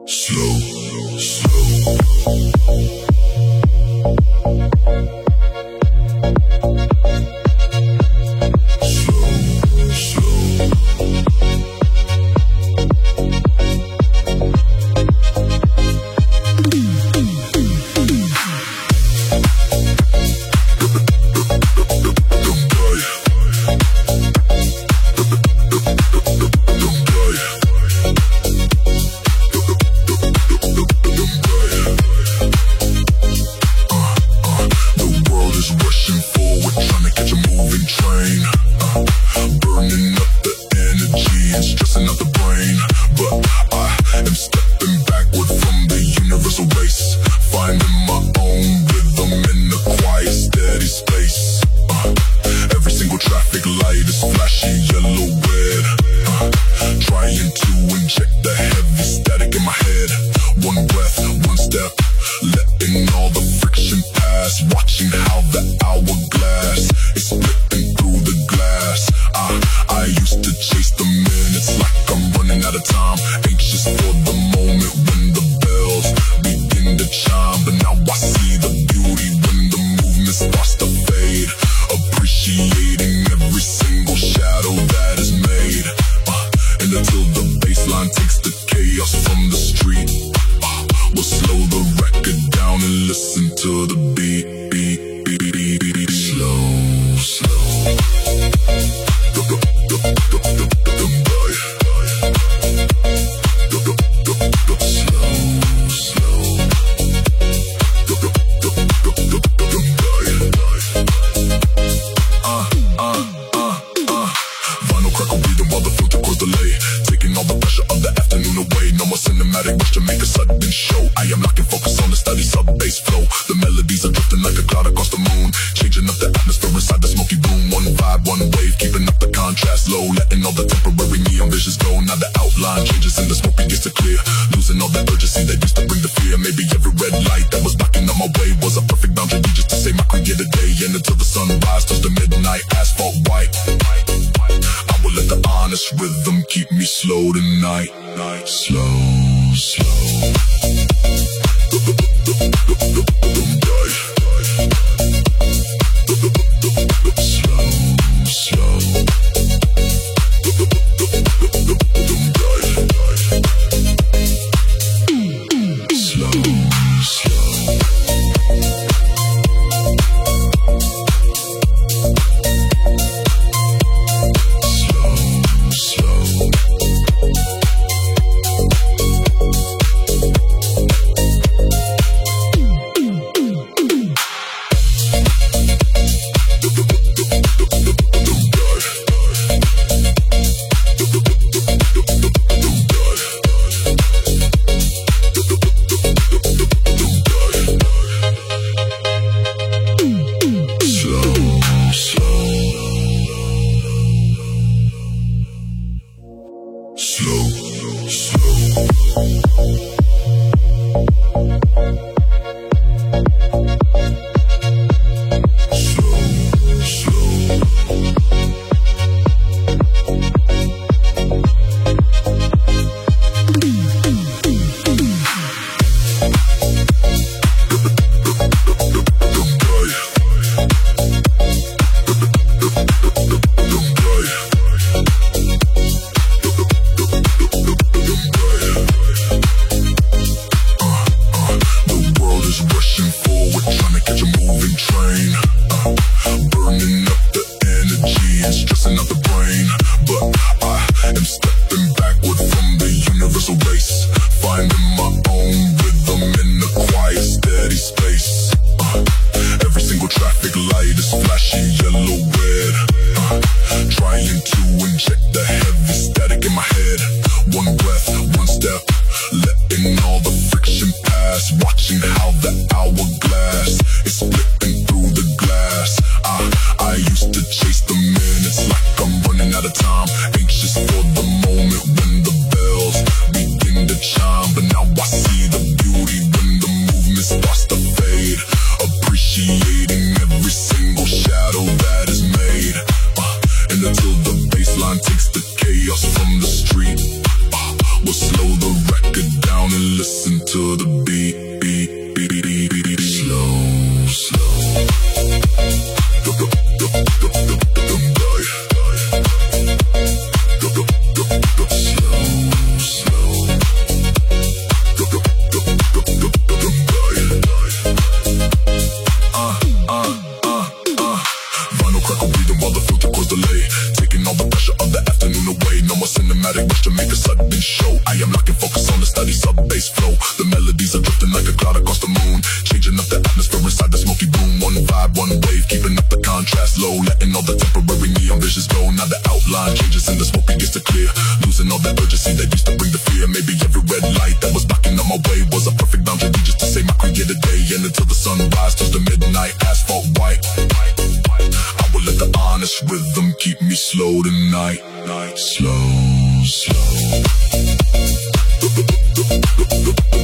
out of time, anxious for the moment when the bells begin to chime. But now focus on the steady sub-bass flow. The melodies are drifting like a cloud across the moon, changing up the atmosphere inside the smoky room. One vibe, one wave, keeping up the contrast low, letting all the temporary neon visions go. Now the outline changes and the smoke begins to clear, losing all that urgency that used to bring the fear. Maybe every red light that was blocking on my way was a perfect boundary just to say my creative day. And until the sunrise turns to midnight, asphalt white, I will let the honest rhythm keep me slow tonight. Slow, slow.